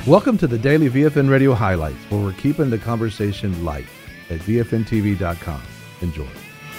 Welcome to the Daily VFN Radio Highlights, where we're keeping the conversation light at VFNTV.com. Enjoy.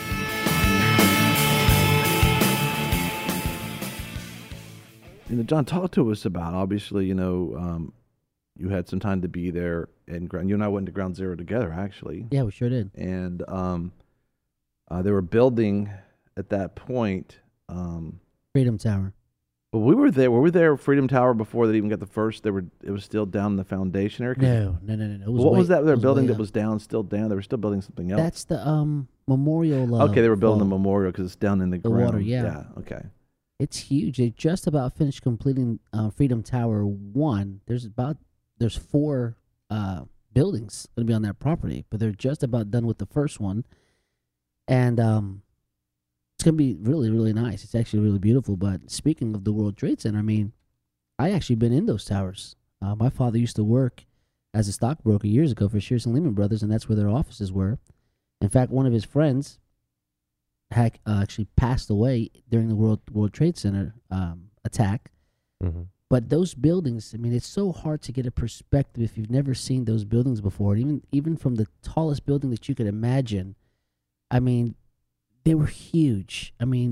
John, talk to us about, obviously, you had some time to be there, and you and I went to Ground Zero together, actually. Yeah, we sure did. And they were building at that point. Freedom Tower. But we were there. Were we there at Freedom Tower before they even got the first? It was still down in the foundation area. No. What was that? Their building that was down, still down. They were still building something else. That's the memorial. Okay, they were building the memorial because it's down in the ground. Water. Yeah. Okay. It's huge. They just about finished completing Freedom Tower 1. There's 4 buildings going to be on that property, but they're just about done with the first one, and it's going to be really, really nice. It's actually really beautiful. But speaking of the World Trade Center, I actually been in those towers. My father used to work as a stockbroker years ago for Shears and Lehman Brothers, and that's where their offices were. In fact, one of his friends had actually passed away during the World Trade Center attack. Mm-hmm. But those buildings, it's so hard to get a perspective if you've never seen those buildings before. Even from the tallest building that you could imagine, they were huge.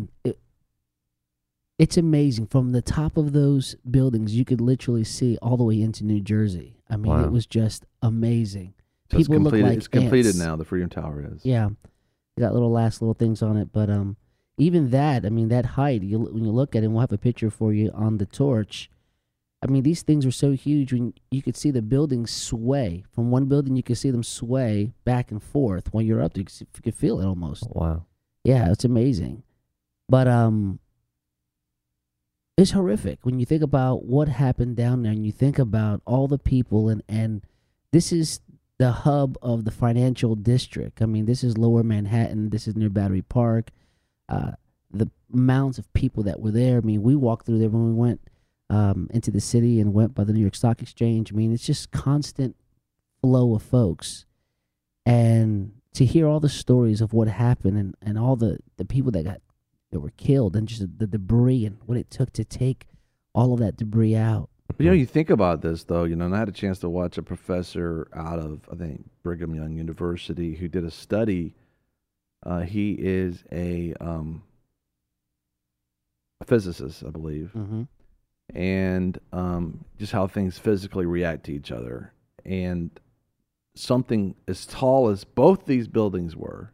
It's amazing. From the top of those buildings, you could literally see all the way into New Jersey. Wow. It was just amazing. So People look like it's completed ants. now. The Freedom Tower is. Yeah, they got little things on it, but even that, that height. When you look at it, and we'll have a picture for you on the torch. These things are so huge. When you could see the buildings sway from one building, you could see them sway back and forth. When you're up there, you could feel it almost. Wow. Yeah, it's amazing. But it's horrific when you think about what happened down there, and you think about all the people, and this is the hub of the financial district. This is Lower Manhattan. This is near Battery Park. The amounts of people that were there. We walked through there when we went into the city and went by the New York Stock Exchange. it's just constant flow of folks. And to hear all the stories of what happened and all the people that were killed, and just the debris and what it took to take all of that debris out. But, you think about this, though, and I had a chance to watch a professor out of, I think, Brigham Young University who did a study. He is a physicist, I believe. Mm-hmm. And just how things physically react to each other. And something as tall as both these buildings were.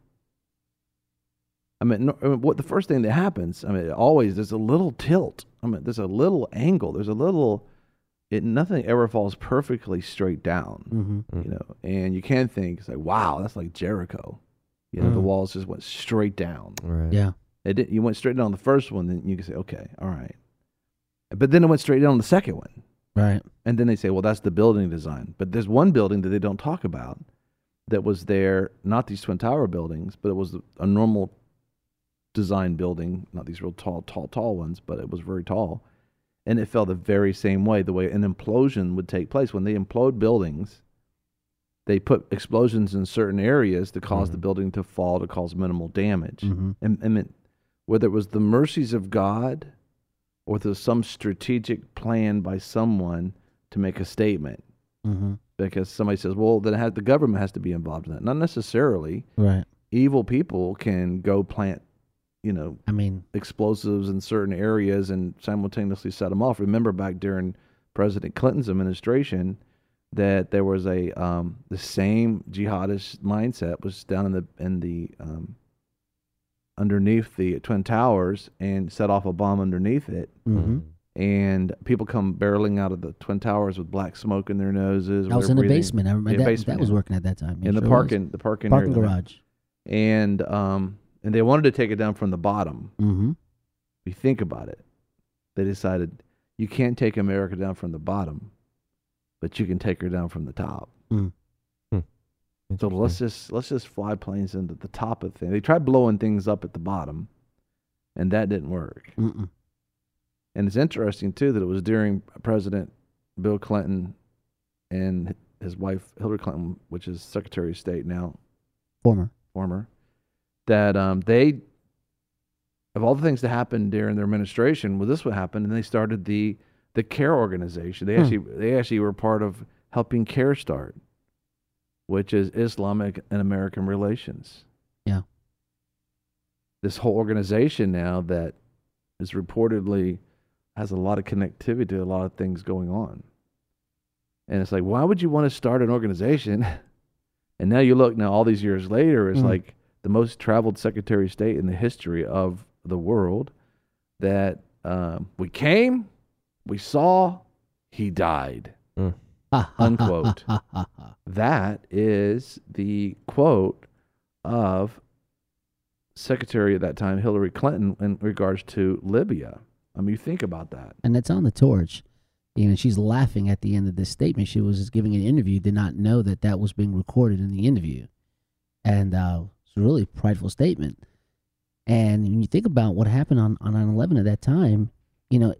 What the first thing that happens, always there's a little tilt. There's a little angle. There's a little, nothing ever falls perfectly straight down, Mm-hmm. and you can think, it's like, wow, that's like Jericho. The walls just went straight down. Right. Yeah. You went straight down on the first one, then you can say, okay, all right. But then it went straight down on the second one. Right. And then they say, well, that's the building design. But there's one building that they don't talk about that was there, not these Twin Tower buildings, but it was a normal design building, not these real tall ones, but it was very tall. And it fell the very same way, the way an implosion would take place. When they implode buildings, they put explosions in certain areas to cause the building to fall, to cause minimal damage. Mm-hmm. And whether it was the mercies of God or there's some strategic plan by someone to make a statement. Mm-hmm. Because somebody says, well, then the government has to be involved in that. Not necessarily. Right. Evil people can go plant, explosives in certain areas and simultaneously set them off. Remember back during President Clinton's administration that there was the same jihadist mindset was down in the underneath the Twin Towers and set off a bomb underneath it. Mm-hmm. And people come barreling out of the Twin Towers with black smoke in their noses. I was in the breathing. basement. I remember that was working at that time. In the parking garage. And they wanted to take it down from the bottom. Mm-hmm. If you think about it, they decided you can't take America down from the bottom, but you can take her down from the top. Mm. So let's just fly planes into the top of the thing. They tried blowing things up at the bottom, and that didn't work. Mm-mm. And it's interesting too that it was during President Bill Clinton and his wife Hillary Clinton, which is Secretary of State now, former, that they, of all the things that happened during their administration, well, this would happen, and they started the the CARE organization. They actually were part of helping CARE start, which is Islamic and American relations. Yeah. This whole organization now that is reportedly has a lot of connectivity to a lot of things going on. And it's like, why would you want to start an organization? And now you look now all these years later, it's like the most traveled Secretary of State in the history of the world that we came, we saw, he died. Unquote. That is the quote of Secretary at that time, Hillary Clinton, in regards to Libya. I mean, you think about that. And it's on the torch. You know, she's laughing at the end of this statement. She was just giving an interview, did not know that that was being recorded in the interview. And it's a really prideful statement. And when you think about what happened on 9/11 at that time, you know,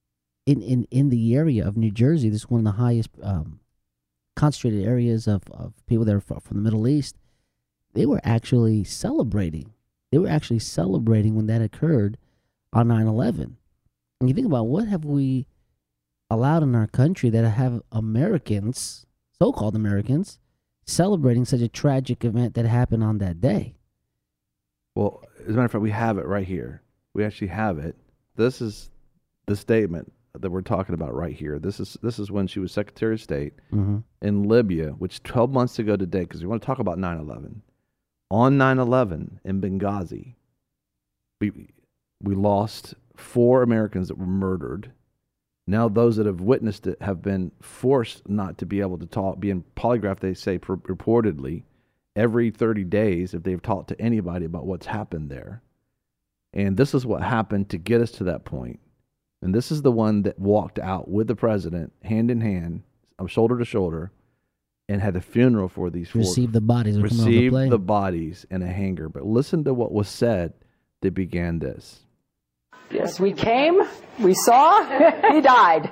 in the area of New Jersey, this is one of the highest concentrated areas of people that are from the Middle East. They were actually celebrating. They were actually celebrating when that occurred on 9/11. And you think about what have we allowed in our country that have Americans, so-called Americans, celebrating such a tragic event that happened on that day. Well, as a matter of fact, we have it right here. We actually have it. This is the statement that we're talking about right here. This is when she was Secretary of State in Libya, which 12 months ago today, because we want to talk about 9/11. On 9/11 in Benghazi, we lost 4 Americans that were murdered. Now those that have witnessed it have been forced not to be able to talk, being polygraphed, they say reportedly, every 30 days if they've talked to anybody about what's happened there. And this is what happened to get us to that point. And this is the one that walked out with the president, hand in hand, shoulder to shoulder, and had a funeral for these 4. Received the bodies. Received the bodies in a hangar. But listen to what was said that began this. Yes, we came, we saw, he died.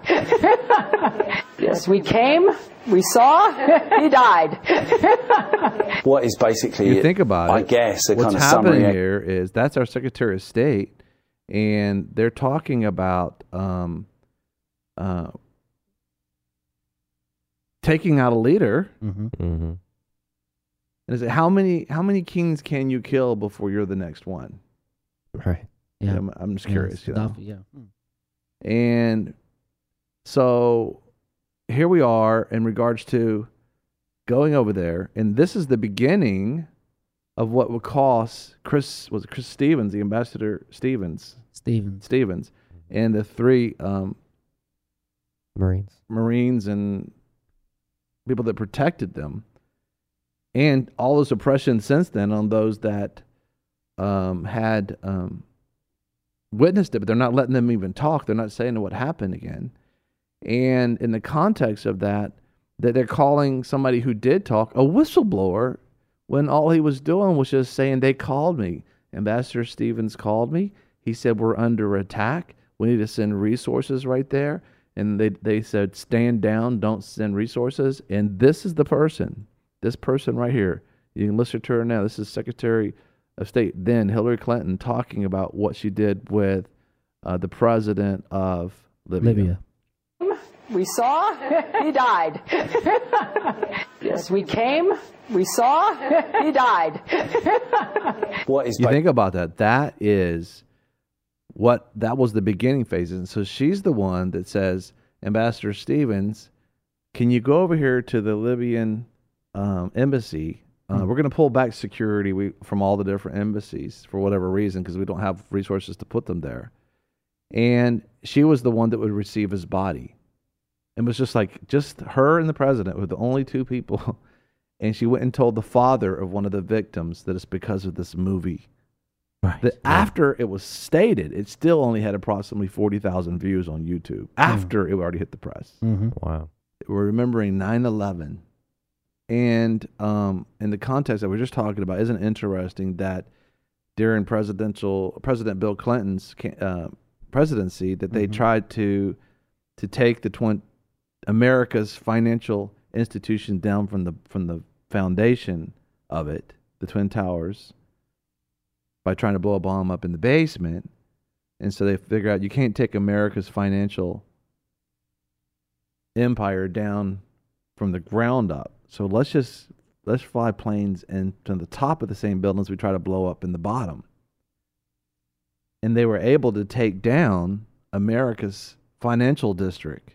Yes, we came, we saw, he died. What is basically, you think about I it, guess, a what's kind of happening summary here is that's our Secretary of State, and they're talking about taking out a leader. And is it how many kings can you kill before you're the next one? Right. Yeah. I'm just curious. You know? Yeah. And so here we are in regards to going over there, and this is the beginning of what would cost Chris Stevens, the Ambassador Stevens, and the 3 Marines and people that protected them, and all this oppression since then on those that had witnessed it, but they're not letting them even talk. They're not saying what happened again. And in the context of that they're calling somebody who did talk a whistleblower when all he was doing was just saying, they called me. Ambassador Stevens called me. He said, we're under attack. We need to send resources right there. And they said, stand down, don't send resources. And this is this person right here. You can listen to her now. This is Secretary of State, then Hillary Clinton, talking about what she did with the president of Libya. We saw, he died. Yes, we came, we saw, he died. What is you think about that? That was the beginning phases. And so she's the one that says, Ambassador Stevens, can you go over here to the Libyan embassy? We're going to pull back security from all the different embassies for whatever reason, because we don't have resources to put them there. And she was the one that would receive his body. It was just her and the president were the only 2 people. And she went and told the father of one of the victims that it's because of this movie. Right. That after it was stated, it still only had approximately 40,000 views on YouTube after it already hit the press. Wow. We're remembering 9/11. And in the context that we're just talking about, isn't it interesting that during President Bill Clinton's presidency, that they tried to take America's financial institution down from the foundation of it, the Twin Towers, by trying to blow a bomb up in the basement. And so they figure out you can't take America's financial empire down from the ground up. So let's fly planes into the top of the same buildings we try to blow up in the bottom. And they were able to take down America's financial district.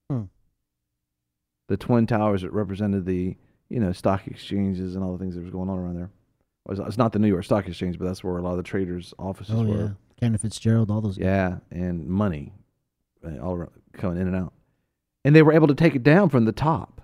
The Twin Towers that represented the, stock exchanges and all the things that was going on around there. It's not the New York Stock Exchange, but that's where a lot of the traders' offices were. Yeah. Kenneth Fitzgerald, all those guys. Yeah, and money all around, coming in and out. And they were able to take it down from the top.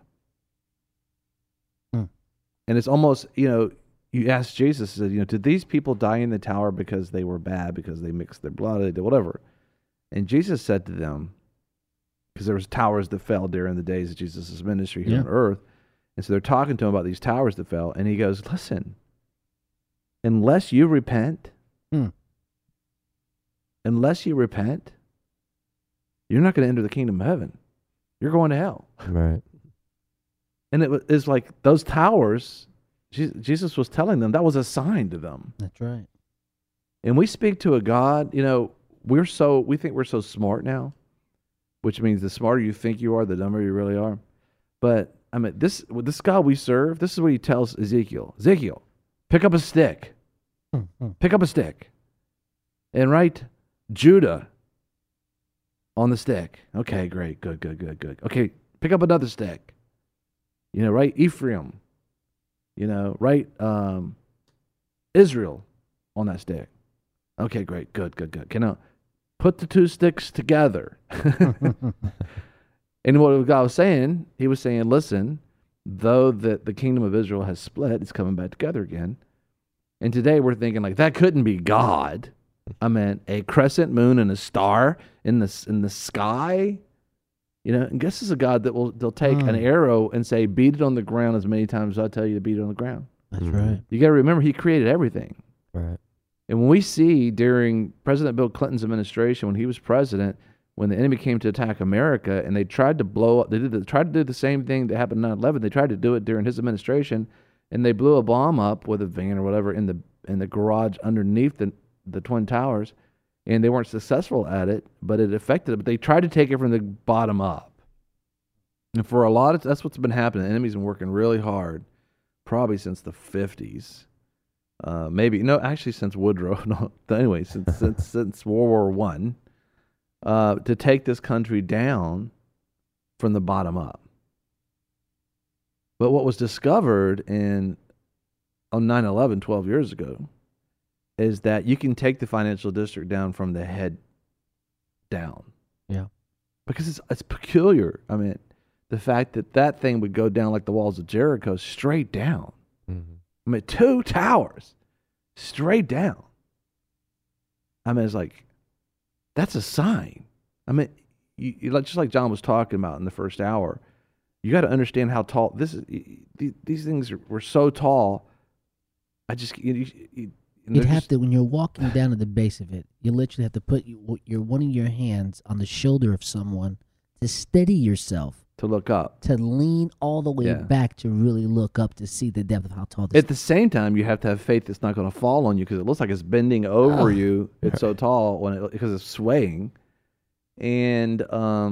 And it's almost, you ask Jesus, said, did these people die in the tower because they were bad, because they mixed their blood, they did whatever? And Jesus said to them, because there was towers that fell during the days of Jesus' ministry here on earth. And so they're talking to him about these towers that fell. And he goes, listen, unless you repent, you're not going to enter the kingdom of heaven. You're going to hell. Right. And it's like those towers, Jesus was telling them, that was a sign to them. That's right. And we speak to a God, we think we're so smart now, which means the smarter you think you are, the dumber you really are. But I mean, this God we serve, this is what he tells Ezekiel. Ezekiel, pick up a stick. Pick up a stick. And write Judah on the stick. Okay, great. Good. Okay, pick up another stick. Write Ephraim. Write Israel on that stick. Okay, great. Good. Now, put the two sticks together. And what God was saying, he was saying, listen, though that the kingdom of Israel has split, it's coming back together again. And today we're thinking like, that couldn't be God. I meant a crescent moon and a star in the sky. And guess is a God that they'll take an arrow and say, beat it on the ground as many times as I tell you to beat it on the ground. That's right. You got to remember, he created everything. Right. And when we see during President Bill Clinton's administration, when he was president, when the enemy came to attack America and they tried to blow up, they tried to do the same thing that happened in 9/11. They tried to do it during his administration, and they blew a bomb up with a van or whatever in the garage underneath the Twin Towers, and they weren't successful at it, but it affected it. But they tried to take it from the bottom up. And for a lot of, that's what's been happening. The enemy's been working really hard, probably since the 50s. Actually since Woodrow. No, anyway, since World War I, to take this country down from the bottom up. But what was discovered on 9/11, 12 years ago, is that you can take the financial district down from the head down. Yeah. Because it's peculiar. I mean, the fact that thing would go down like the walls of Jericho, straight down. Mm-hmm. I mean, 2 towers, straight down. I mean, it's like, that's a sign. I mean, just like John was talking about in the first hour, you got to understand how tall this is. These things were so tall. You'd have to, when you're walking down to the base of it, you literally have to put one of your hands on the shoulder of someone to steady yourself, to look up, to lean all the way back to really look up to see the depth of how tall this At the same time, you have to have faith that's not going to fall on you, because it looks like it's bending over you. It's so tall because it's swaying. And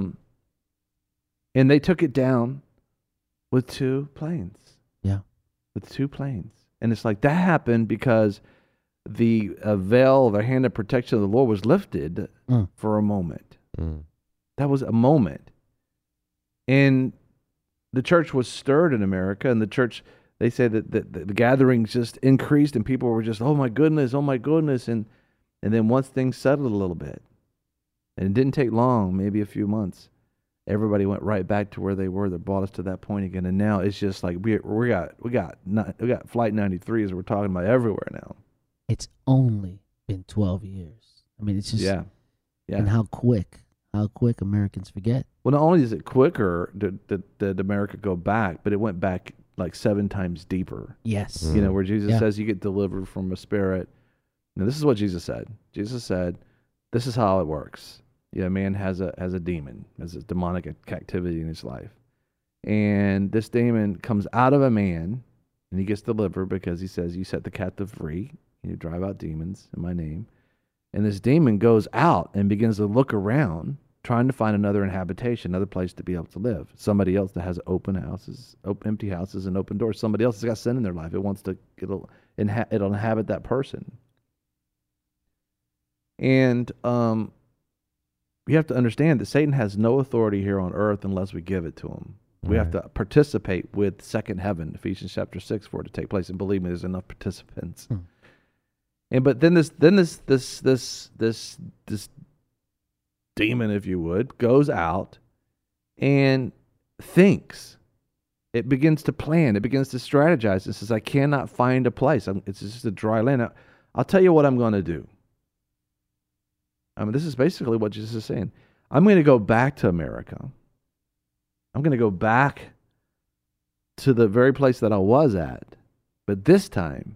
they took it down with 2 planes. Yeah. With 2 planes. And it's like that happened because the veil, the hand of protection of the Lord was lifted for a moment. That was a moment. And the church was stirred in America, and the church, they say that the gatherings just increased, and people were just, oh my goodness. And then once things settled a little bit, and it didn't take long, maybe a few months, everybody went right back to where they were. That brought us to that point again. And now it's just like we got Flight 93 as we're talking about everywhere now. It's only been 12 years. I mean, it's just yeah. And how quick Americans forget. Well, not only is it quicker did America go back, but it went back like 7 times deeper. Yes. Where Jesus says you get delivered from a spirit. Now, this is what Jesus said. Jesus said, this is how it works. Man has a demon, has a demonic activity in his life. And this demon comes out of a man, and he gets delivered because he says, you set the captive free. You drive out demons in my name. And this demon goes out and begins to look around, trying to find another inhabitation, another place to be able to live. Somebody else that has open houses, empty houses, and open doors. Somebody else has got sin in their life. It wants to, it'll inhabit that person. And you have to understand that Satan has no authority here on earth unless we give it to him. We have to participate with second heaven, Ephesians chapter 6, for it to take place. And believe me, there's enough participants. And but then this demon, if you would, goes out and thinks. It begins to plan. It begins to strategize. It says, I cannot find a place. It's just a dry land. I'll tell you what I'm going to do. I mean, this is basically what Jesus is saying. I'm going to go back to America. I'm going to go back to the very place that I was at. But this time,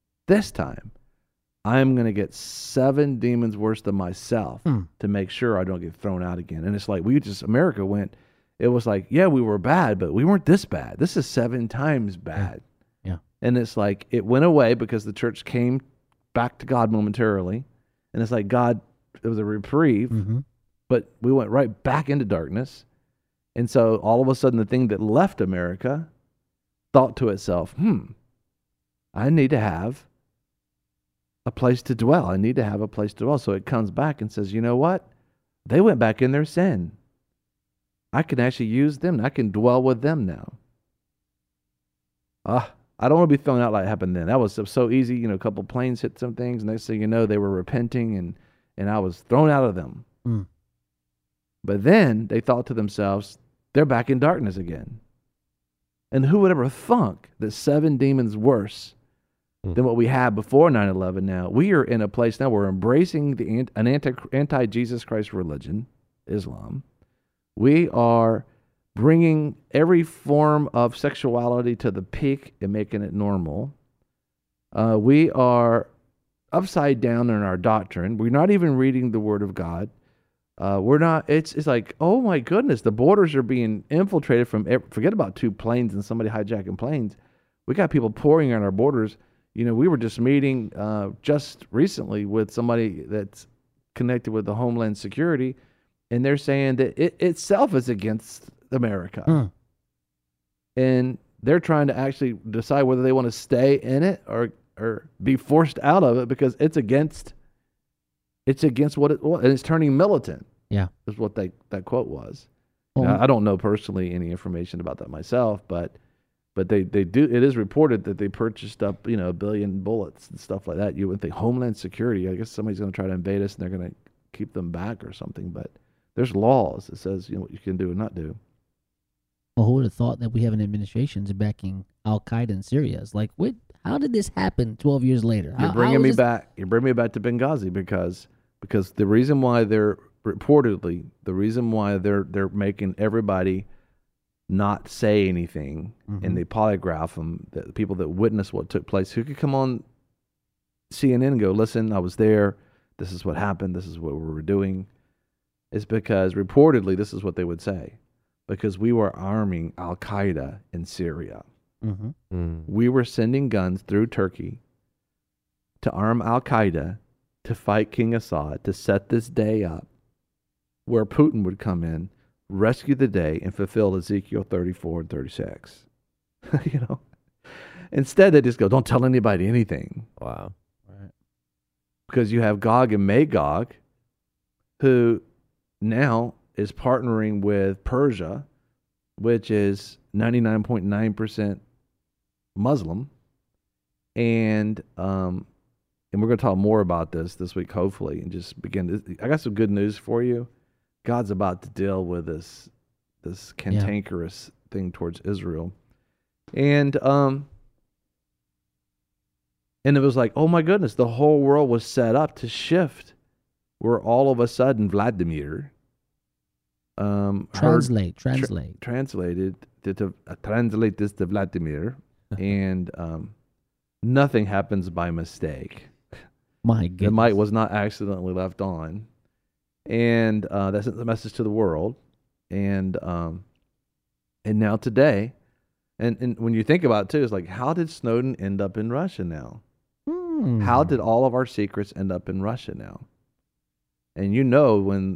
I'm going to get 7 demons worse than myself to make sure I don't get thrown out again. And it's like, America went, it was like, yeah, we were bad, but we weren't this bad. This is 7 times bad. Yeah. And it's like, it went away because the church came back to God momentarily. And it's like, God, it was a reprieve, but we went right back into darkness. And so all of a sudden, the thing that left America thought to itself, I need to have a place to dwell. I need to have a place to dwell. So it comes back and says, you know what? They went back in their sin. I can actually use them. I can dwell with them now. I don't want to be thrown out like it happened then. That was so easy. You know, a couple planes hit some things. Next thing you know, they were repenting and I was thrown out of them. But then they thought to themselves, they're back in darkness again. And who would ever thunk that 7 demons worse than what we had before 9/11 now? We are in a place now, we're embracing an anti-Jesus Christ religion, Islam. We are bringing every form of sexuality to the peak and making it normal. We are upside down in our doctrine. We're not even reading the Word of God. We're not. It's like, oh my goodness, the borders are being infiltrated from. Forget about 2 planes and somebody hijacking planes. We got people pouring on our borders. You know, we were just meeting just recently with somebody that's connected with the Homeland Security, and they're saying that it itself is against America, and they're trying to actually decide whether they want to stay in it or be forced out of it because it's against what it was, and it's turning militant. Yeah, is what that quote was. Well, now, I don't know personally any information about that myself, but they do. It is reported that they purchased up 1 billion bullets and stuff like that. You would think Homeland Security. I guess somebody's going to try to invade us and they're going to keep them back or something. But there's laws that says what you can do and not do. Well, who would have thought that we have an administration backing Al Qaeda in Syria? It's like, how did this happen 12 years later? You're bringing me back to Benghazi because the reason why they're making everybody not say anything, and they polygraph them, the people that witnessed what took place, who could come on CNN and go, listen, I was there, this is what happened, this is what we were doing, is because reportedly this is what they would say, because we were arming Al Qaeda in Syria. We were sending guns through Turkey to arm Al Qaeda to fight King Assad, to set this day up where Putin would come in, rescue the day, and fulfill Ezekiel 34 and 36. Instead they just go, don't tell anybody anything. Wow. Right. Because you have Gog and Magog, who now is partnering with Persia, which is 99.9% Muslim, and we're going to talk more about this week, hopefully, and just begin. I got some good news for you. God's about to deal with this cantankerous thing towards Israel, and it was like, oh my goodness, the whole world was set up to shift, where all of a sudden Vladimir translate this to Vladimir, and nothing happens by mistake. My goodness. The mic was not accidentally left on. And that sent the message to the world. And now today, and when you think about it too, it's like, how did Snowden end up in Russia now? How did all of our secrets end up in Russia now? And when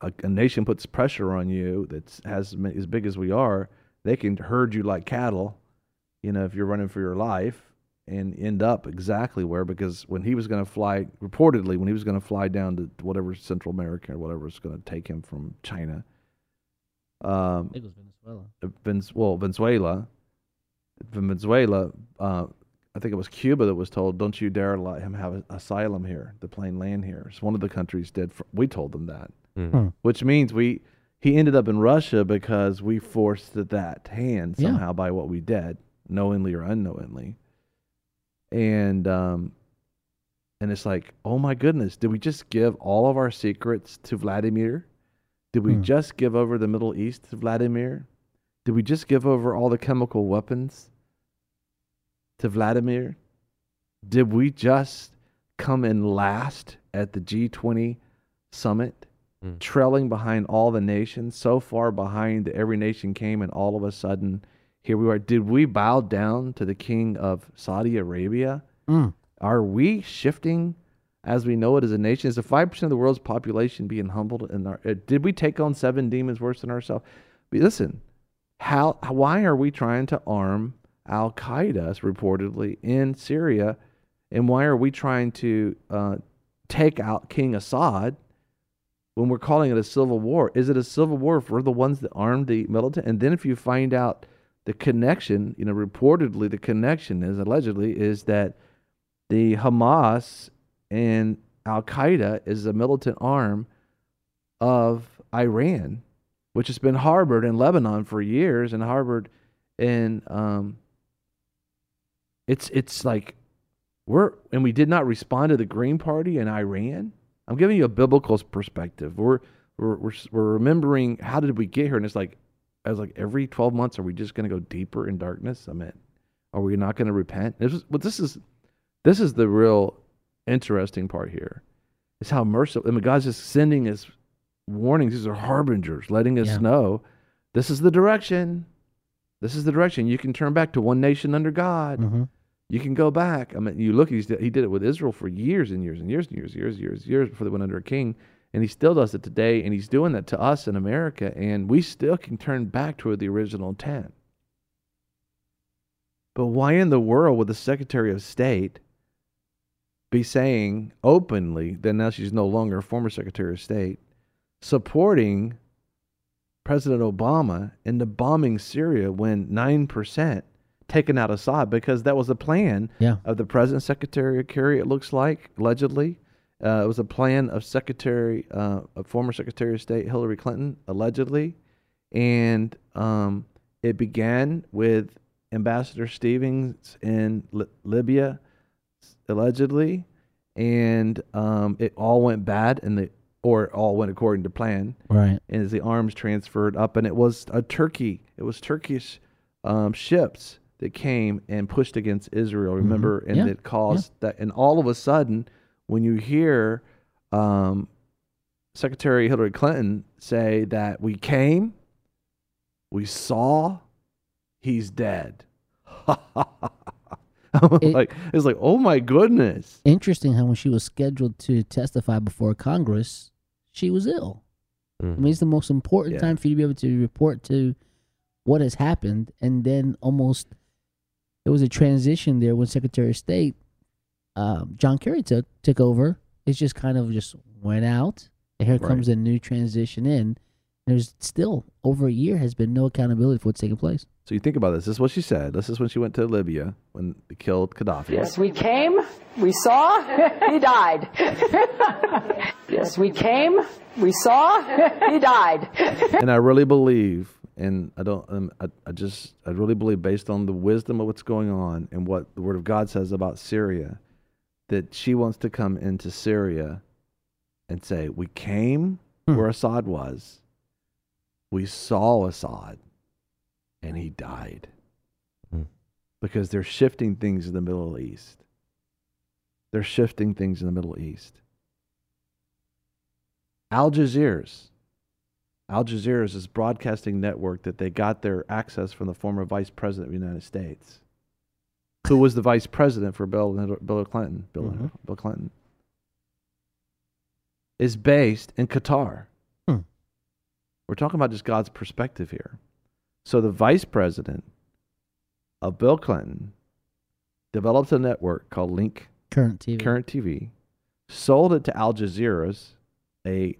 a nation puts pressure on you that's as big as we are, they can herd you like cattle, if you're running for your life, and end up exactly where, because when he was going to fly, reportedly, when he was going to fly down to whatever Central America or whatever was going to take him from China. I think it was Venezuela. Venezuela, I think it was Cuba that was told, don't you dare let him have asylum here, the plane land here. It's one of the countries did. We told them that, which means he ended up in Russia because we forced that hand somehow by what we did, knowingly or unknowingly. And it's like, oh my goodness, did we just give all of our secrets to Vladimir? Did we just give over the Middle East to Vladimir? Did we just give over all the chemical weapons to Vladimir? Did we just come in last at the G20 summit, trailing behind all the nations, so far behind that every nation came, and all of a sudden, here we are. Did we bow down to the king of Saudi Arabia? Are we shifting as we know it as a nation? Is the 5% of the world's population being humbled? Did we take on 7 demons worse than ourselves? But listen, why are we trying to arm Al-Qaeda, reportedly, in Syria? And why are we trying to take out King Assad when we're calling it a civil war? Is it a civil war for the ones that armed the militant? And then if you find out the connection, reportedly the connection allegedly is that the Hamas and Al-Qaeda is a militant arm of Iran, which has been harbored in Lebanon for years and harbored in, it's like we did not respond to the Green Party in Iran. I'm giving you a biblical perspective. We're remembering how did we get here, and I was like, every 12 months, are we just going to go deeper in darkness? I mean, are we not going to repent? This is the real interesting part here, is how merciful. I mean, God's just sending His warnings. These are harbingers, letting us know this is the direction. This is the direction. You can turn back to one nation under God. You can go back. I mean, you look. He did it with Israel for years and years and years and years before they went under a king. And he still does it today, and he's doing that to us in America, and we still can turn back toward the original intent. But why in the world would the Secretary of State be saying openly that now she's no longer a former Secretary of State, supporting President Obama in the bombing Syria when 9% taken out Assad? Because that was a plan of the President, Secretary Kerry, it looks like, allegedly. It was a plan of former Secretary of State Hillary Clinton, allegedly. And it began with Ambassador Stevens in Libya, allegedly. And it all went bad, or it all went according to plan. Right. And as the arms transferred up, and it was Turkish ships that came and pushed against Israel, remember? And it caused that. And all of a sudden, when you hear Secretary Hillary Clinton say that we came, we saw, he's dead. It's like, oh my goodness. Interesting how when she was scheduled to testify before Congress, she was ill. I mean, it's the most important time for you to be able to report to what has happened. And then there was a transition there when Secretary of State John Kerry took over. It just kind of just went out, and here comes a new transition in. There's still over a year has been no accountability for what's taking place. So you think about this. This is what she said. This is when she went to Libya when they killed Gaddafi. Yes, we came. We saw. He died. Yes, we came. We saw. He died. And I really believe, and I really believe, based on the wisdom of what's going on and what the Word of God says about Syria, that she wants to come into Syria and say, we came where Assad was. We saw Assad, and he died. Because they're shifting things in the Middle East. They're shifting things in the Middle East. Al Jazeera is this broadcasting network that they got their access from the former Vice President of the United States, who was the Vice President for Bill Clinton. Bill Clinton is based in Qatar. We're talking about just God's perspective here. So the vice president of Bill Clinton developed a network called Link Current TV. Current TV, sold it to Al Jazeera, a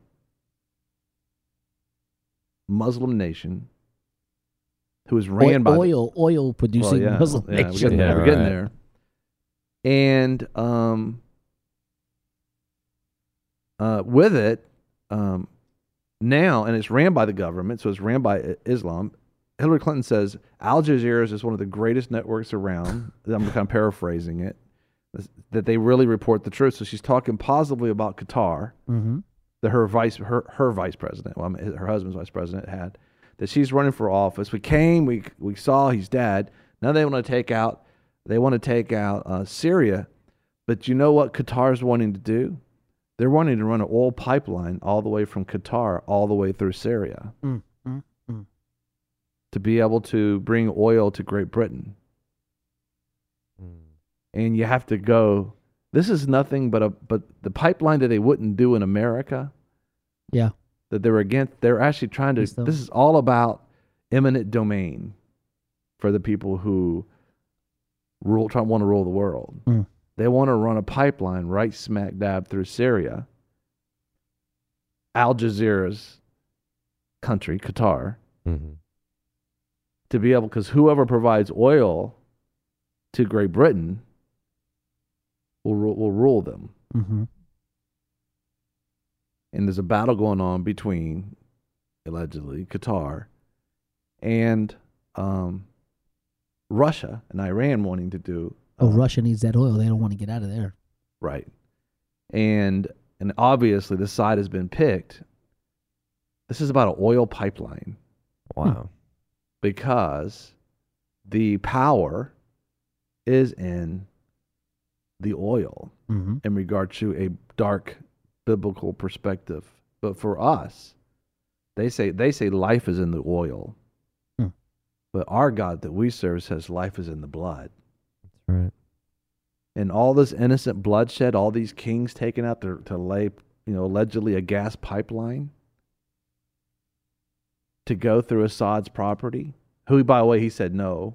Muslim nation who was ran by oil producing Muslim nation. We're getting there. And with it, now, and it's ran by the government, so it's ran by Islam. Hillary Clinton says Al Jazeera is one of the greatest networks around. I'm kind of paraphrasing it, that they really report the truth. So she's talking positively about Qatar, that her vice president, well, her husband's vice president had, that she's running for office. We came, we saw he's dead. Now they want to take out Syria. But you know what Qatar's wanting to do? They're wanting to run an oil pipeline all the way from Qatar all the way through Syria to be able to bring oil to Great Britain. And you have to go. This is nothing but the pipeline that they wouldn't do in America. Yeah. That they're against. They're actually trying to. This is all about eminent domain for the people who want to rule the world. They want to run a pipeline right smack dab through Syria, Al Jazeera's country, Qatar, to be able, because whoever provides oil to Great Britain will rule them. And there's a battle going on between, allegedly, Qatar and Russia and Iran wanting to do. Russia needs that oil. They don't want to get out of there. Right. And obviously the side has been picked. This is about an oil pipeline. Wow. Because the power is in the oil in regard to a dark biblical perspective. But for us, they say life is in the oil. But our God that we serve says life is in the blood. Right. And all this innocent bloodshed, all these kings taken out to lay, allegedly a gas pipeline to go through Assad's property, who, by the way, he said no.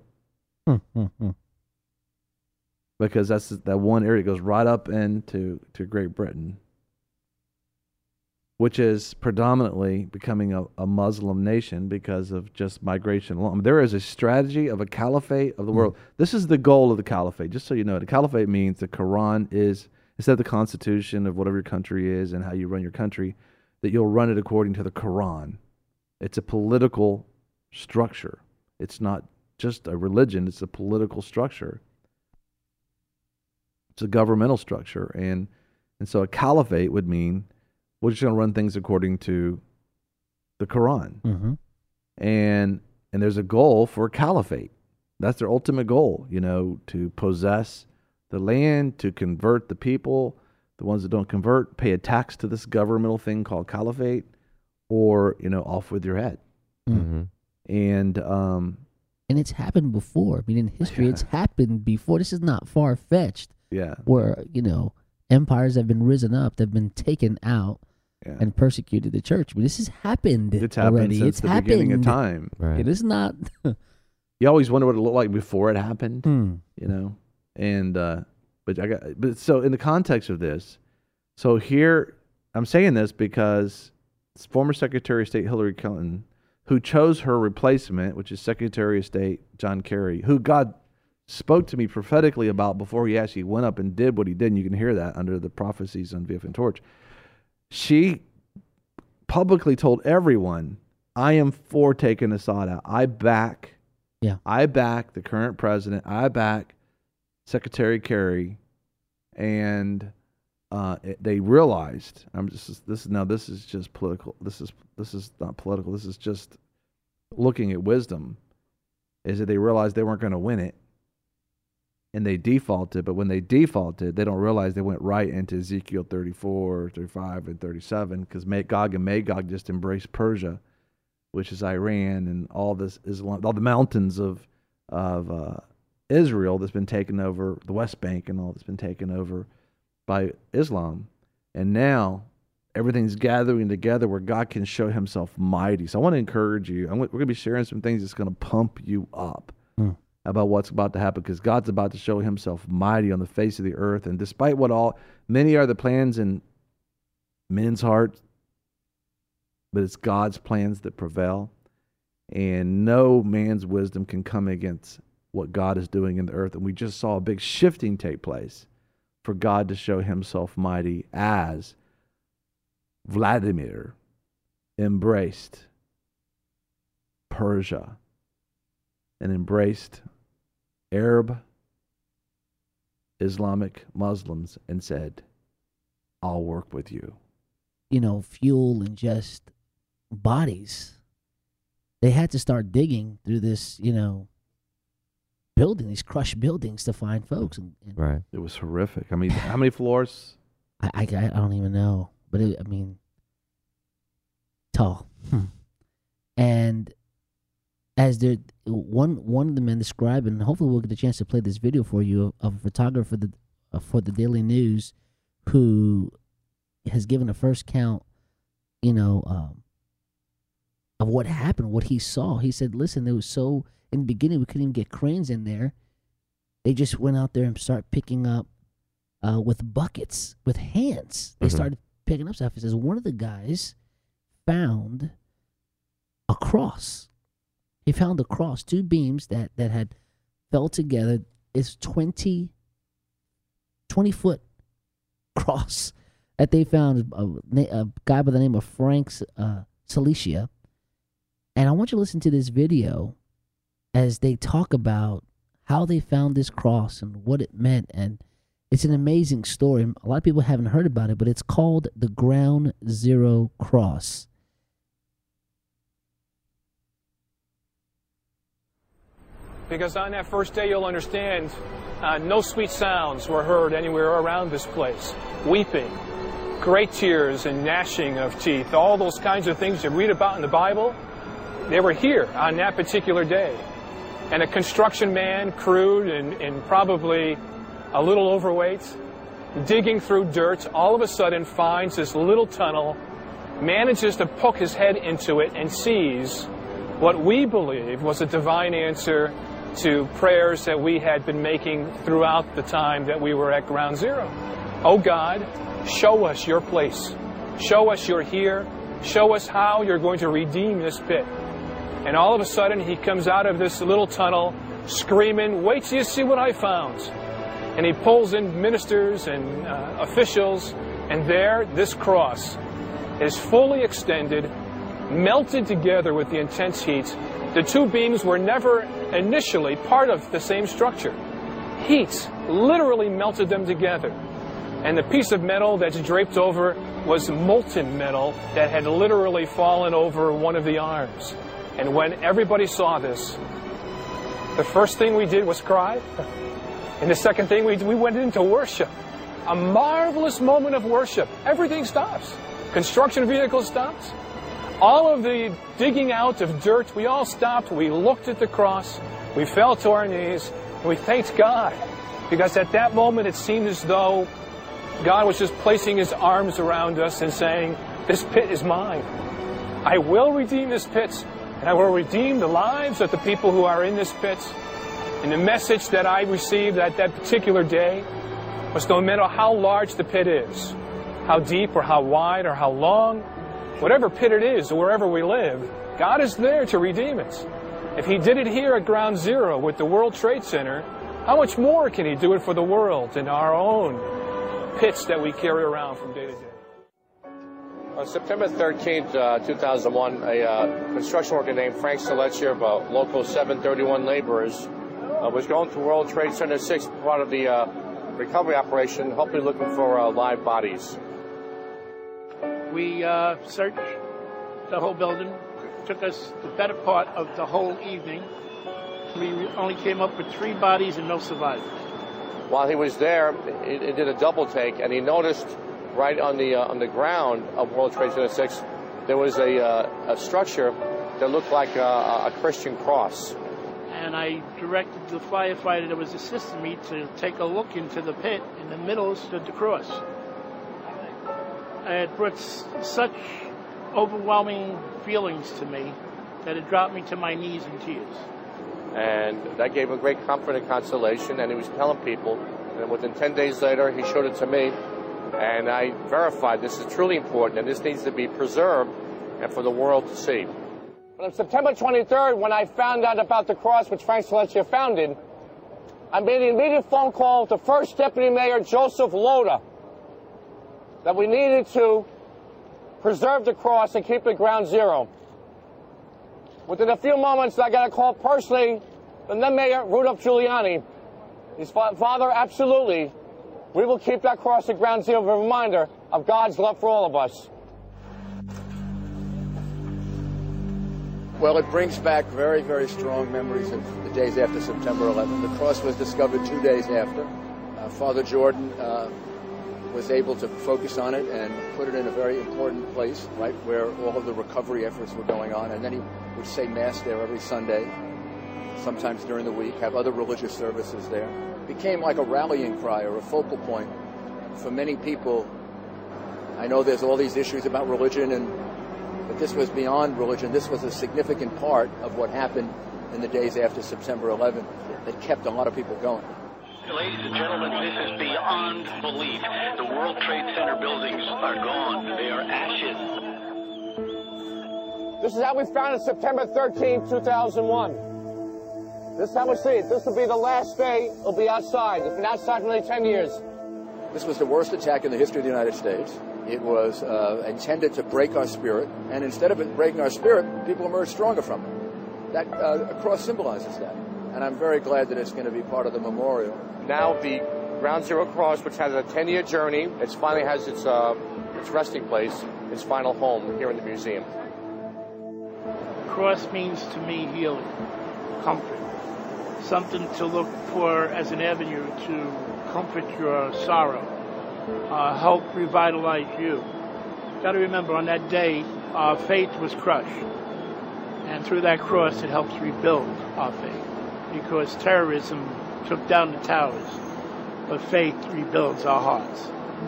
Because that's that one area that goes right up into Great Britain, which is predominantly becoming a Muslim nation because of just migration alone. There is a strategy of a caliphate of the world. This is the goal of the caliphate. Just so you know, the caliphate means the Quran is, instead of the constitution of whatever your country is and how you run your country, that you'll run it according to the Quran. It's a political structure. It's not just a religion. It's a political structure. It's a governmental structure. And so a caliphate would mean we're just going to run things according to the Quran. And there's a goal for a caliphate. That's their ultimate goal, to possess the land, to convert the people, the ones that don't convert, pay a tax to this governmental thing called caliphate, or, off with your head. And it's happened before. I mean, in history, it's happened before. This is not far-fetched. Yeah. Where, empires have been risen up, they've been taken out and persecuted the church. But this has happened already. It's happened since the beginning of time. Right. It is not. You always wonder what it looked like before it happened, And but so in the context of this, so here I'm saying this because former Secretary of State Hillary Clinton, who chose her replacement, which is Secretary of State John Kerry, who God spoke to me prophetically about before he actually went up and did what he did, and you can hear that under the prophecies on VF and Torch. She publicly told everyone, I am for taking Assad out. I back the current president. I back Secretary Kerry. And they realized, this is just political. This is not political. This is just looking at wisdom, is that they realized they weren't going to win it. And they defaulted, but when they defaulted, they don't realize they went right into Ezekiel 34, 35, and 37, because Gog and Magog just embraced Persia, which is Iran, and all this Islam, all the mountains of Israel that's been taken over, the West Bank and all that's been taken over by Islam. And now everything's gathering together where God can show himself mighty. So I want to encourage you. We're going to be sharing some things that's going to pump you up about what's about to happen, because God's about to show himself mighty on the face of the earth. And despite many are the plans in men's hearts, but it's God's plans that prevail. And no man's wisdom can come against what God is doing in the earth. And we just saw a big shifting take place for God to show himself mighty as Vladimir embraced Persia and embraced Arab, Islamic Muslims and said, I'll work with you. Fuel and just bodies. They had to start digging through this, building, these crushed buildings to find folks. And Right. It was horrific. I mean, how many floors? I don't even know. But, tall. And as one of the men described, and hopefully we'll get a chance to play this video for you, of a photographer for the Daily News who has given a first count, of what happened, what he saw. He said, listen, in the beginning, we couldn't even get cranes in there. They just went out there and started picking up with buckets, with hands. They started picking up stuff. He says, one of the guys found a cross. He found a cross, 2 beams that had fell together. It's 20-foot cross that they found, a guy by the name of Frank Salicia. And I want you to listen to this video as they talk about how they found this cross and what it meant. And it's an amazing story. A lot of people haven't heard about it, but it's called the Ground Zero Cross. Because on that first day, you'll understand, no sweet sounds were heard anywhere around this place. Weeping, great tears and gnashing of teeth, all those kinds of things you read about in the Bible, they were here on that particular day. And a construction man, crude and probably a little overweight, digging through dirt, all of a sudden finds this little tunnel, manages to poke his head into it, and sees what we believe was a divine answer to prayers that we had been making throughout the time that we were at Ground Zero. Oh God, show us your place. Show us you're here. Show us how you're going to redeem this pit. And all of a sudden, he comes out of this little tunnel screaming, wait till you see what I found. And he pulls in ministers and officials, and there, this cross is fully extended, melted together with the intense heat. The 2 beams were never initially part of the same structure. Heat literally melted them together. And the piece of metal that's draped over was molten metal that had literally fallen over one of the arms. And when everybody saw this, the first thing we did was cry. And the second thing we went into worship. A marvelous moment of worship. Everything stops. Construction vehicles stopped. All of the digging out of dirt, we all stopped. We looked at the cross. We fell to our knees. And we thanked God. Because at that moment, it seemed as though God was just placing his arms around us and saying, this pit is mine. I will redeem this pit. And I will redeem the lives of the people who are in this pit. And the message that I received at that particular day was, no matter how large the pit is, how deep or how wide or how long, whatever pit it is or wherever we live, God is there to redeem it. If he did it here at Ground Zero with the World Trade Center, how much more can he do it for the world in our own pits that we carry around from day to day? On September 13th, 2001, a construction worker named Frank Salicia of local 731 laborers was going to World Trade Center 6, part of the recovery operation, hopefully looking for live bodies. We searched the whole building. It took us the better part of the whole evening. We only came up with 3 bodies and no survivors. While he was there, he did a double take, and he noticed right on the ground of World Trade Center 6, there was a structure that looked like a Christian cross. And I directed the firefighter that was assisting me to take a look into the pit. In the middle stood the cross. it brought such overwhelming feelings to me that it dropped me to my knees in tears. And that gave him great comfort and consolation, and he was telling people, and within 10 days later, he showed it to me, and I verified this is truly important, and this needs to be preserved and for the world to see. But on September 23rd, when I found out about the cross which Frank Selecia founded, I made an immediate phone call to First Deputy Mayor Joseph Loda that we needed to preserve the cross and keep it ground zero. Within a few moments, I got a call personally from then Mayor Rudolph Giuliani. His father, absolutely, we will keep that cross at ground zero, a reminder of God's love for all of us. Well, it brings back very, very strong memories of the days after September 11th. The cross was discovered 2 days after. Father Jordan was able to focus on it and put it in a very important place, right where all of the recovery efforts were going on. And then he would say Mass there every Sunday, sometimes during the week, have other religious services there. It became like a rallying cry or a focal point for many people. I know there's all these issues about religion, but this was beyond religion. This was a significant part of what happened in the days after September 11th that kept a lot of people going. Ladies and gentlemen, this is beyond belief. The World Trade Center buildings are gone. They are ashes. This is how we found it September 13th, 2001. This is how we see it. This will be the last day it'll be outside. It's been outside for nearly 10 years. This was the worst attack in the history of the United States. It was intended to break our spirit, and instead of it breaking our spirit, people emerged stronger from it. That cross symbolizes that, and I'm very glad that it's going to be part of the memorial. Now the Ground Zero Cross, which has a 10-year journey, it finally has its resting place, its final home here in the museum. Cross means to me healing, comfort, something to look for as an avenue to comfort your sorrow, help revitalize you. Got to remember, on that day, our faith was crushed, and through that cross, it helps rebuild our faith, because terrorism took down the towers, but faith rebuilds our hearts.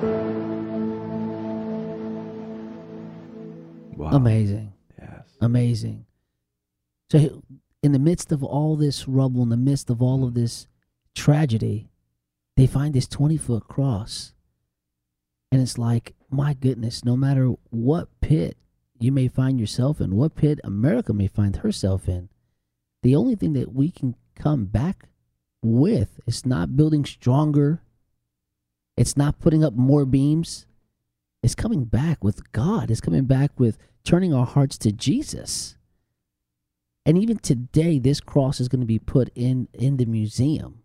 Wow. Amazing. Yes. Amazing. So in the midst of all this rubble, in the midst of all of this tragedy, they find this 20-foot cross. And it's like, my goodness, no matter what pit you may find yourself in, what pit America may find herself in, the only thing that we can come back with is not building stronger. It's not putting up more beams. It's coming back with God. It's coming back with turning our hearts to Jesus. And even today, this cross is going to be put in the museum.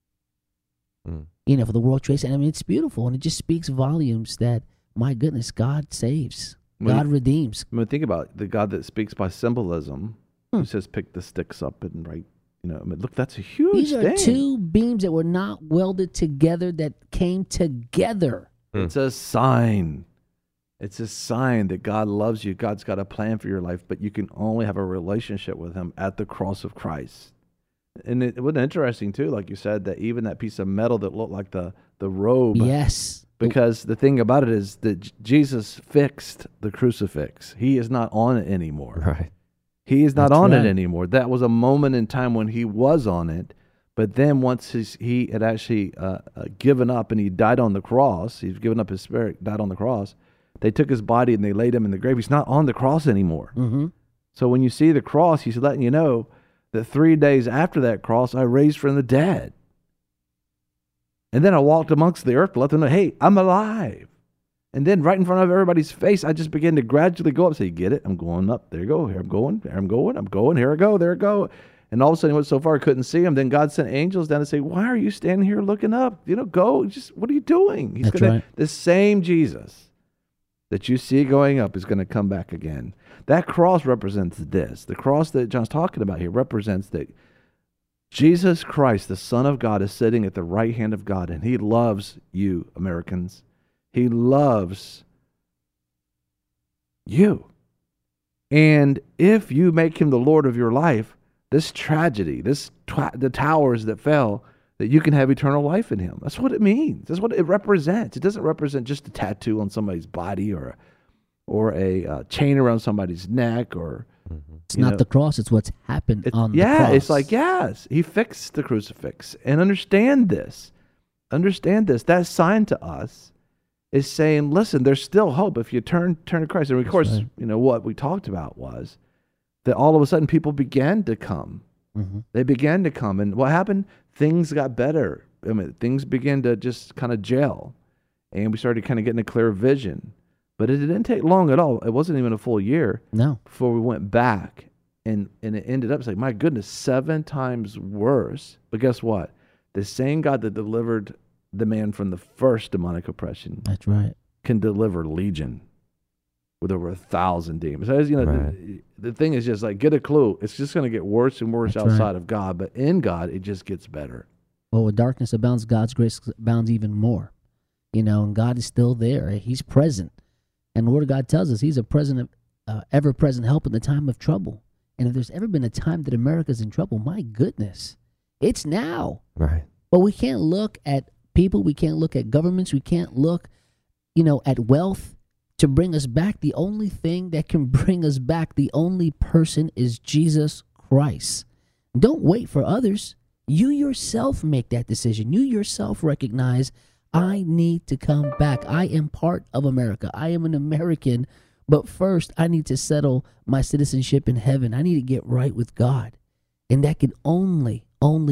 You know, for the World Trade Center. I mean, it's beautiful, and it just speaks volumes that, my goodness, God saves. God redeems. I mean, think about it, the God that speaks by symbolism, who says, pick the sticks up and write, you know, I mean, look, that's a huge These are thing. two beams that were not welded together, that came together. It's a sign. It's a sign that God loves you. God's got a plan for your life, but you can only have a relationship with him at the cross of Christ. And it was interesting, too, like you said, that even that piece of metal that looked like the robe. Yes. Because the thing about it is that Jesus fixed the crucifix. He is not on it anymore. Right. He is not That's on right. it anymore. That was a moment in time when he was on it. But then once he had actually given up and he died on the cross, he's given up his spirit, died on the cross, they took his body and they laid him in the grave. He's not on the cross anymore. Mm-hmm. So when you see the cross, he's letting you know that 3 days after that cross, I raised from the dead. And then I walked amongst the earth to let them know, hey, I'm alive. And then right in front of everybody's face, I just began to gradually go up. Say, get it? I'm going up. There you go. Here I'm going. There I'm going. I'm going. Here I go. There I go. And all of a sudden, he went so far I couldn't see him. Then God sent angels down to say, why are you standing here looking up? You know, go. Just what are you doing? He's That's gonna, right. The same Jesus that you see going up is going to come back again. That cross represents this. The cross that John's talking about here represents that Jesus Christ, the Son of God, is sitting at the right hand of God, and he loves you, Americans. He loves you. And if you make him the Lord of your life, this tragedy, the towers that fell, that you can have eternal life in him. That's what it means. That's what it represents. It doesn't represent just a tattoo on somebody's body or a chain around somebody's neck or It's not the cross, it's what's happened on the cross. Yeah, it's like, yes, he fixed the crucifix. And understand this. Understand this. That sign to us is saying, listen, there's still hope if you turn to Christ. And of course, what we talked about was that all of a sudden people began to come. They began to come. And what happened? Things got better. I mean, things began to just kind of gel. And we started kind of getting a clear vision. But it didn't take long at all. It wasn't even a full year before we went back. And it ended up, it's like, my goodness, 7 times worse. But guess what? The same God that delivered the man from the first demonic oppression, that's right, can deliver legion with over 1,000 demons. So, the thing is just like, get a clue. It's just going to get worse and worse outside of God. But in God, it just gets better. Well, where darkness abounds, God's grace abounds even more. And God is still there. He's present. And the Word of God tells us He's a ever-present help in the time of trouble. And if there's ever been a time that America's in trouble, my goodness, it's now. Right. But we can't look at people. We can't look at governments. We can't look, at wealth to bring us back. The only thing that can bring us back, the only person is Jesus Christ. Don't wait for others. You yourself make that decision. You yourself recognize, I need to come back. I am part of America. I am an American. But first, I need to settle my citizenship in heaven. I need to get right with God. And that can only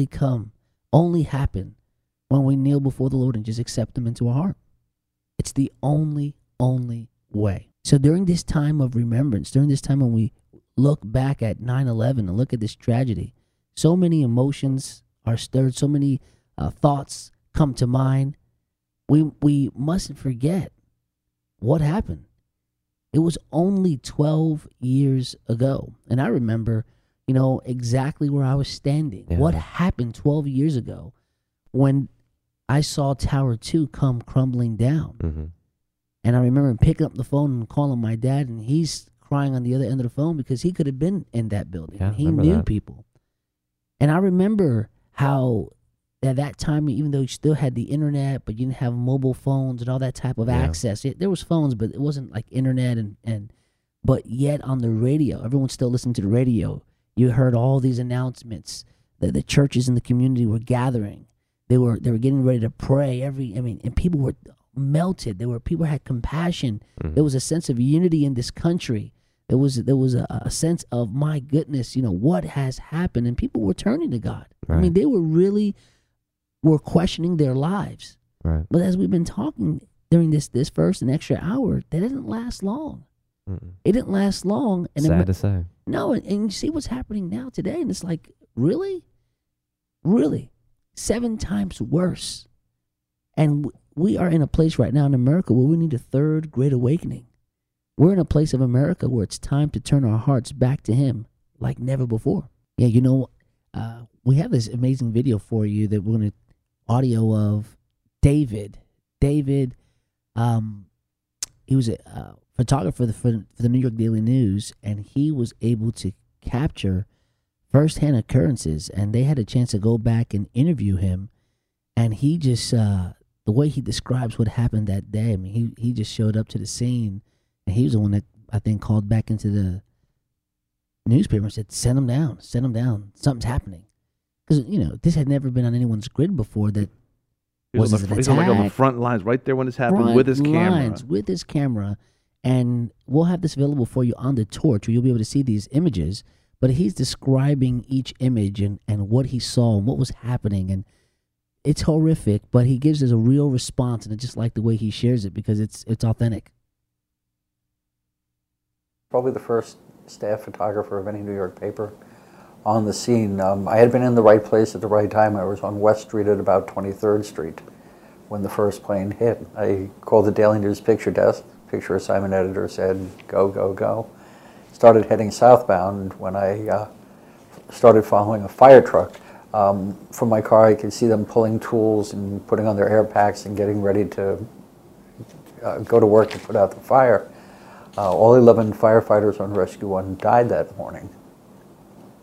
happen when we kneel before the Lord and just accept Him into our heart. It's the only way. So during this time of remembrance, during this time when we look back at 9/11 and look at this tragedy, so many emotions are stirred, so many thoughts come to mind. We mustn't forget what happened. It was only 12 years ago. And I remember, exactly where I was standing. Yeah. What happened 12 years ago when I saw Tower 2 come crumbling down. And I remember picking up the phone and calling my dad, and he's crying on the other end of the phone because he could have been in that building. Yeah, he knew people. And I remember how at that time, even though you still had the internet, but you didn't have mobile phones and all that type of access. There was phones, but it wasn't like internet but yet on the radio, everyone still listened to the radio. You heard all these announcements that the churches in the community were gathering. They were getting ready to pray and people were melted. People had compassion. There was a sense of unity in this country. There was a sense of, my goodness, what has happened, and people were turning to God. Right. I mean, they were questioning their lives. Right. But as we've been talking during this first and extra hour, that didn't last long. It didn't last long. And sad to say. No, and you see what's happening now today, and it's like, really? Really? 7 times worse. And we are in a place right now in America where we need a third great awakening. We're in a place of America where it's time to turn our hearts back to Him like never before. Yeah, we have this amazing video for you that we're going to audio of David. David, he was a photographer for the New York Daily News, and he was able to capture firsthand occurrences, and they had a chance to go back and interview him, and he just, the way he describes what happened that day, I mean, he just showed up to the scene, and he was the one that, I think, called back into the newspaper and said, send him down, something's happening. Because, this had never been on anyone's grid before that was an attack. He's like on the front lines right there when this happened with his camera. With his camera. And we'll have this available for you on the torch where you'll be able to see these images. But he's describing each image and what he saw and what was happening. And it's horrific, but he gives us a real response. And I just like the way he shares it because it's authentic. Probably the first staff photographer of any New York paper on the scene. I had been in the right place at the right time. I was on West Street at about 23rd Street when the first plane hit. I called the Daily News picture desk. Picture assignment editor said, go, go, go. Started heading southbound when I started following a fire truck. From my car, I could see them pulling tools and putting on their air packs and getting ready to go to work to put out the fire. All 11 firefighters on Rescue 1 died that morning.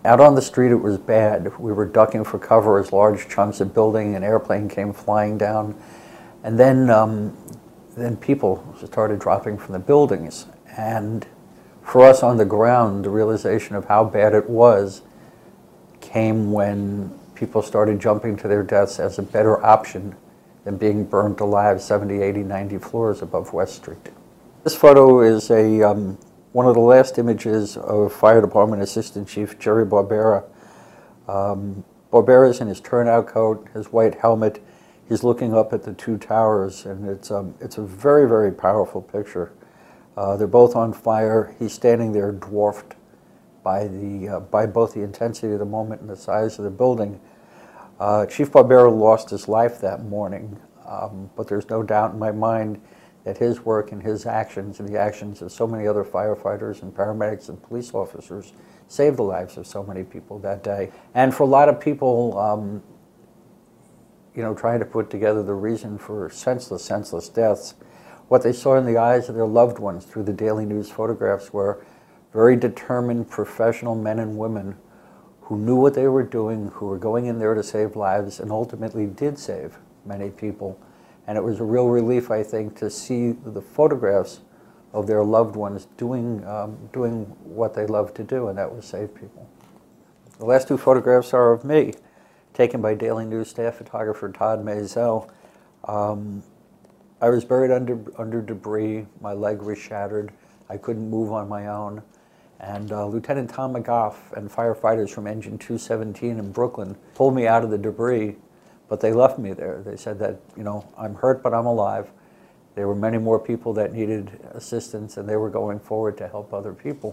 Out on the street, it was bad. We were ducking for cover as large chunks of building, an airplane came flying down. And then people started dropping from the buildings. And for us on the ground, the realization of how bad it was came when people started jumping to their deaths as a better option than being burned alive 70, 80, 90 floors above West Street. This photo is one of the last images of Fire Department Assistant Chief Jerry Barbera. Barbera's in his turnout coat, his white helmet. He's looking up at the two towers, and it's a very, very powerful picture. They're both on fire. He's standing there dwarfed by both the intensity of the moment and the size of the building. Chief Barbera lost his life that morning, but there's no doubt in my mind that his work and his actions and the actions of so many other firefighters and paramedics and police officers saved the lives of so many people that day. And for a lot of people, trying to put together the reason for senseless deaths, what they saw in the eyes of their loved ones through the Daily News photographs were very determined professional men and women who knew what they were doing, who were going in there to save lives, and ultimately did save many people. And it was a real relief, I think, to see the photographs of their loved ones doing what they love to do, and that was save people. The last two photographs are of me, taken by Daily News staff photographer Todd Mazel. I was buried under debris. My leg was shattered. I couldn't move on my own. And Lieutenant Tom McGough and firefighters from Engine 217 in Brooklyn pulled me out of the debris, but they left me there. They said that, I'm hurt, but I'm alive. There were many more people that needed assistance, and they were going forward to help other people.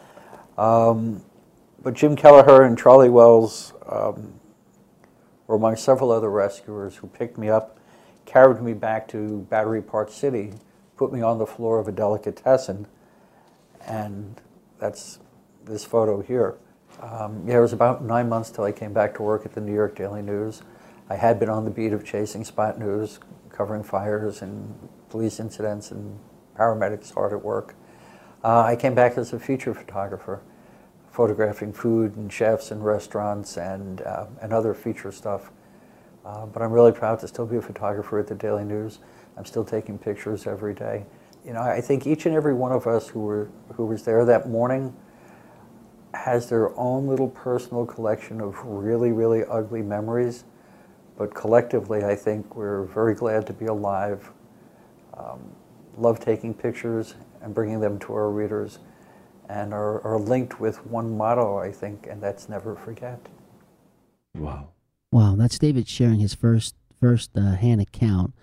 But Jim Kelleher and Charlie Wells were among several other rescuers who picked me up, carried me back to Battery Park City, put me on the floor of a delicatessen, and that's this photo here. It was about 9 months till I came back to work at the New York Daily News. I had been on the beat of Chasing Spot News, covering fires and police incidents and paramedics hard at work. I came back as a feature photographer, photographing food and chefs and restaurants and other feature stuff. But I'm really proud to still be a photographer at the Daily News. I'm still taking pictures every day. I think each and every one of us who was there that morning has their own little personal collection of really, really ugly memories. But collectively, I think we're very glad to be alive, love taking pictures and bringing them to our readers, and are linked with one motto, I think, and that's never forget. Wow. Wow, that's David sharing his first hand account.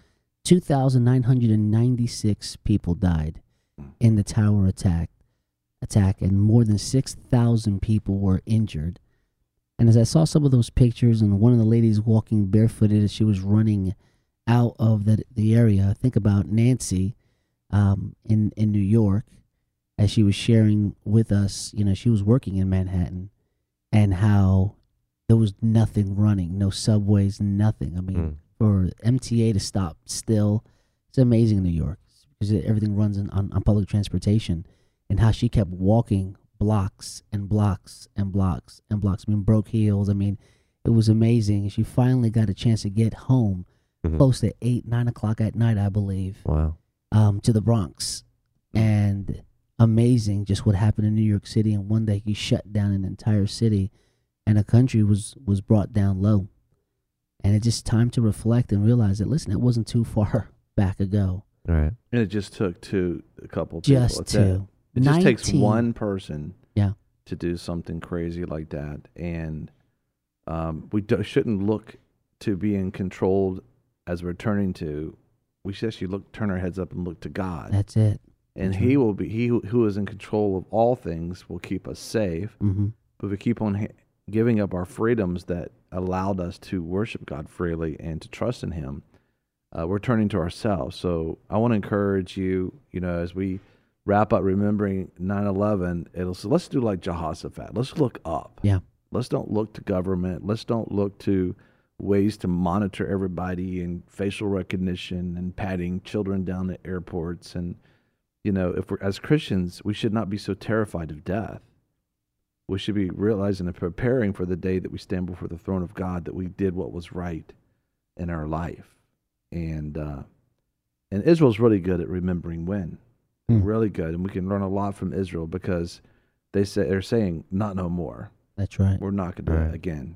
2,996 people died in the tower attack, and more than 6,000 people were injured. And as I saw some of those pictures, and one of the ladies walking barefooted as she was running out of the area, think about Nancy in New York, as she was sharing with us. She was working in Manhattan, and how there was nothing running, no subways, nothing. I mean, for MTA to stop still, it's amazing in New York, because everything runs on public transportation, and how she kept walking blocks and blocks and blocks and blocks. I mean, broke heels. I mean, it was amazing. She finally got a chance to get home close to 8, 9 o'clock at night, I believe. Wow. To the Bronx. And amazing just what happened in New York City. And one day he shut down an entire city, and a country was brought down low. And it's just time to reflect and realize that, listen, it wasn't too far back ago. All right. And it just took a couple people. Just two. It just takes 19. one person Yeah. to do something crazy like that. And we shouldn't look to being controlled as we're turning to. We should actually turn our heads up and look to God. That's it. And He will be, He who is in control of all things will keep us safe. Mm-hmm. But if we keep on giving up our freedoms that allowed us to worship God freely and to trust in Him, we're turning to ourselves. So I want to encourage you, as we wrap up remembering 9/11, let's do like Jehoshaphat. Let's look up. Yeah. Let's don't look to government. Let's don't look to ways to monitor everybody and facial recognition and patting children down at airports. And, if we're, as Christians, we should not be so terrified of death. we should be realizing and preparing for the day that we stand before the throne of God, that we did what was right in our life. And Israel's really good at remembering when. Really good. And we can learn a lot from Israel, because they're saying, not no more. That's right. We're not going to do it again.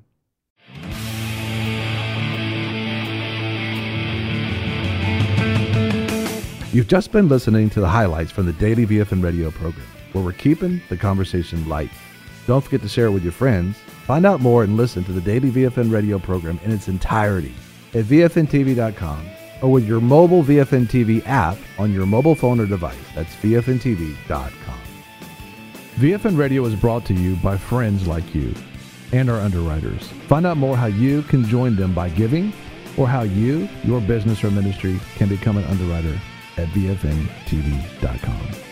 You've just been listening to the highlights from the Daily VFN radio program, where we're keeping the conversation light. Don't forget to share it with your friends. Find out more and listen to the Daily VFN radio program in its entirety at VFNTV.com or with your mobile VFN TV app on your mobile phone or device. That's VFNTV.com. VFN Radio is brought to you by friends like you and our underwriters. Find out more how you can join them by giving, or how you, your business or ministry, can become an underwriter at VFNTV.com.